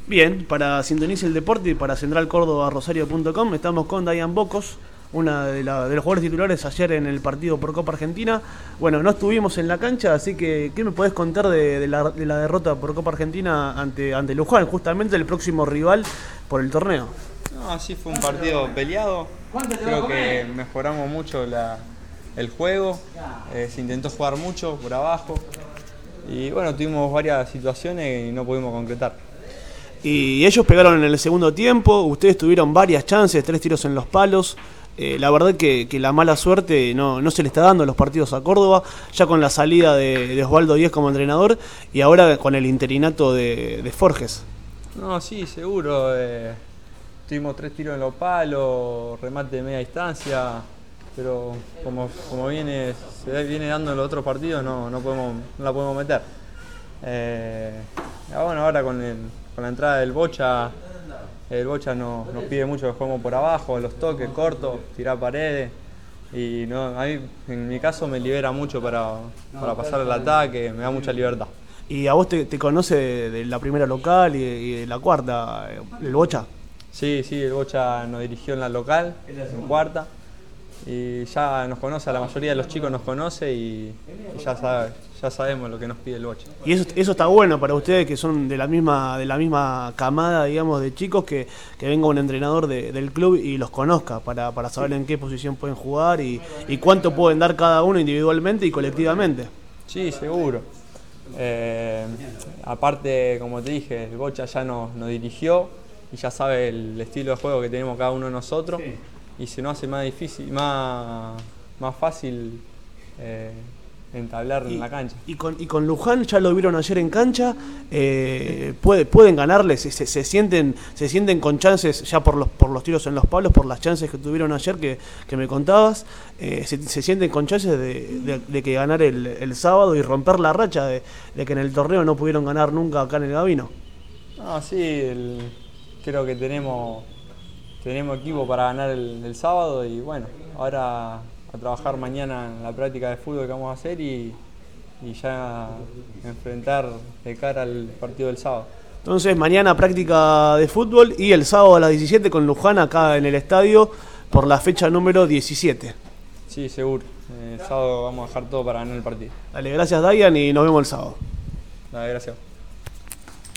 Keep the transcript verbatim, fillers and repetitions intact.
Bien, para Sintoniza el Deporte y para central córdoba rosario punto com estamos con Dayan Bocos, una de, la, de los jugadores titulares ayer en el partido por Copa Argentina. Bueno, no estuvimos en la cancha, así que ¿qué me podés contar de, de, la, de la derrota por Copa Argentina ante, ante Luján, justamente el próximo rival por el torneo? No, sí, fue un partido peleado. Creo que mejoramos mucho la, el juego, eh, se intentó jugar mucho por abajo y bueno, tuvimos varias situaciones y no pudimos concretar. Y ellos pegaron en el segundo tiempo, ustedes tuvieron varias chances, tres tiros en los palos. Eh, la verdad que, que la mala suerte no, no se le está dando en los partidos a Córdoba, ya con la salida de, de Osvaldo Díez como entrenador y ahora con el interinato de, de Forges. No, sí, seguro. Eh, tuvimos tres tiros en los palos, remate de media distancia, pero como, como viene, se viene dando en los otros partidos no, no, podemos, no la podemos meter. Eh, bueno, ahora con el... Con la entrada del Bocha, el Bocha nos, nos pide mucho que juguemos por abajo, los toques cortos, tirar paredes. Y no, a mí, en mi caso, me libera mucho para, para pasar el ataque, me da mucha libertad. ¿Y a vos te, te conoce de, de la primera local y de, y de la cuarta, el Bocha? Sí, sí, el Bocha nos dirigió en la local, en cuarta. Y ya nos conoce, a la mayoría de los chicos nos conoce y, y ya sabe, ya sabemos lo que nos pide el Bocha. Y eso, eso está bueno para ustedes que son de la misma, de la misma camada, digamos, de chicos, que, que venga un entrenador de, del club y los conozca para, para saber en qué posición pueden jugar y, y cuánto pueden dar cada uno individualmente y colectivamente. Sí, seguro. Eh, aparte, como te dije, el Bocha ya nos, nos dirigió y ya sabe el estilo de juego que tenemos cada uno de nosotros. Sí. Y se nos hace más difícil, más, más fácil eh, entablar y, en la cancha. Y con, y con Luján, ya lo vieron ayer en cancha, eh, puede, pueden ganarles, se, se, se, sienten, se sienten con chances ya por los, por los tiros en los palos, por las chances que tuvieron ayer que, que me contabas, eh, se, se sienten con chances de, de, de que ganar el, el sábado y romper la racha de, de que en el torneo no pudieron ganar nunca acá en el Gabino. No, sí, el, creo que tenemos... Tenemos equipo para ganar el, el sábado y bueno, ahora a trabajar mañana en la práctica de fútbol que vamos a hacer y, y ya enfrentar de cara al partido del sábado. Entonces mañana práctica de fútbol y el sábado a las diecisiete con Luján acá en el estadio por la fecha número diecisiete. Sí, seguro. El sábado vamos a dejar todo para ganar el partido. Dale, gracias Dayan y nos vemos el sábado. Dale, gracias.